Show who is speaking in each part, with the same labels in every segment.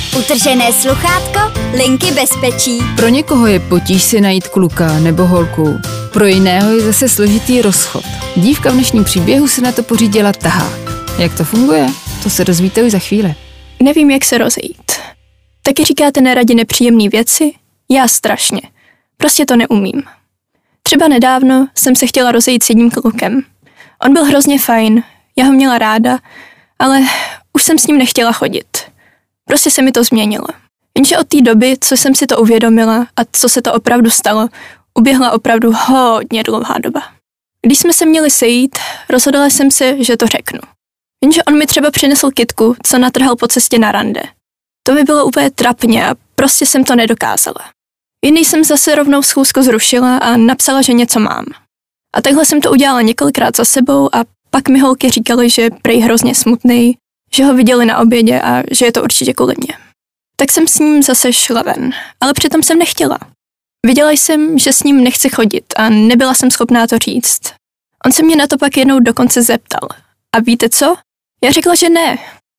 Speaker 1: Utržené sluchátko, linky bezpečí.
Speaker 2: Pro někoho je potíž si najít kluka nebo holku, pro jiného je zase složitý rozchod. Dívka v dnešním příběhu se na to pořídila tahák. Jak to funguje? To se dozvíte už za chvíli.
Speaker 3: Nevím, jak se rozejít. Taky říkáte neradi nepříjemné věci? Já strašně. Prostě to neumím. Třeba nedávno jsem se chtěla rozejít s jedním klukem. On byl hrozně fajn, já ho měla ráda, ale už jsem s ním nechtěla chodit. Prostě se mi to změnilo. Jenže od té doby, co jsem si to uvědomila a co se to opravdu stalo, uběhla opravdu hodně dlouhá doba. Když jsme se měli sejít, rozhodla jsem se, že to řeknu. Jenže on mi třeba přinesl kytku, co natrhal po cestě na rande. To mi bylo úplně trapně a prostě jsem to nedokázala. Jiný jsem zase rovnou schůzku zrušila a napsala, že něco mám. A takhle jsem to udělala několikrát za sebou a pak mi holky říkaly, že je prej hrozně smutný, že ho viděli na obědě a že je to určitě kvůli mě. Tak jsem s ním zase šla ven, ale přitom jsem nechtěla. Viděla jsem, že s ním nechci chodit a nebyla jsem schopná to říct. On se mě na to pak jednou dokonce zeptal. A víte co? Já řekla, že ne.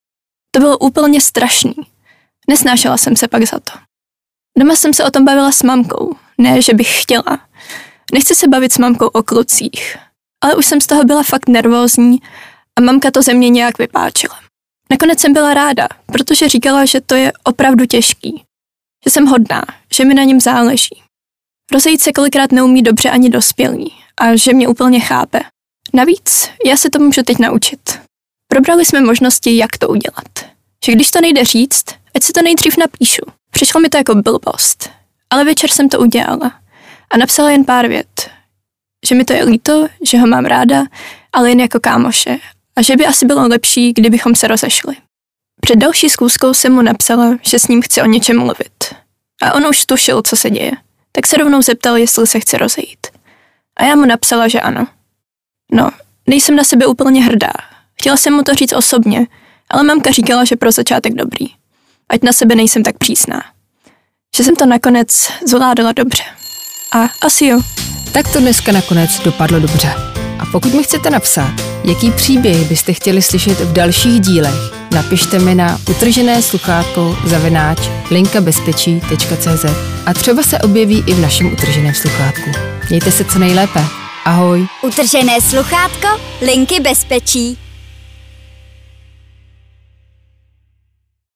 Speaker 3: To bylo úplně strašný. Nesnášela jsem se pak za to. Doma jsem se o tom bavila s mamkou. Ne, že bych chtěla. Nechci se bavit s mamkou o klucích. Ale už jsem z toho byla fakt nervózní a mamka to ze mě nějak vypáčila. Nakonec jsem byla ráda, protože říkala, že to je opravdu těžký. Že jsem hodná, že mi na něm záleží. Rozejít se kolikrát neumí dobře ani dospělý a že mě úplně chápe. Navíc já se to můžu teď naučit. Probrali jsme možnosti, jak to udělat. Že když to nejde říct, ať si to nejdřív napíšu. Přišlo mi to jako blbost, ale večer jsem to udělala a napsala jen pár vět. Že mi to je líto, že ho mám ráda, ale jen jako kámoše a že by asi bylo lepší, kdybychom se rozešli. Před další schůzkou jsem mu napsala, že s ním chci o něčem mluvit. A on už tušil, co se děje, tak se rovnou zeptal, jestli se chce rozejít. A já mu napsala, že ano. No, nejsem na sebe úplně hrdá. Chtěla jsem mu to říct osobně, ale mamka říkala, že pro začátek dobrý. Ať na sebe nejsem tak přísná. Že jsem to nakonec zvládala dobře. A asi jo.
Speaker 2: Tak to dneska nakonec dopadlo dobře. A pokud mi chcete napsat, jaký příběh byste chtěli slyšet v dalších dílech, napište mi na utržené_linkabezpečí.cz a třeba se objeví i v našem utrženém sluchátku. Mějte se co nejlépe. Ahoj.
Speaker 1: Utržené sluchátko, linky bezpečí.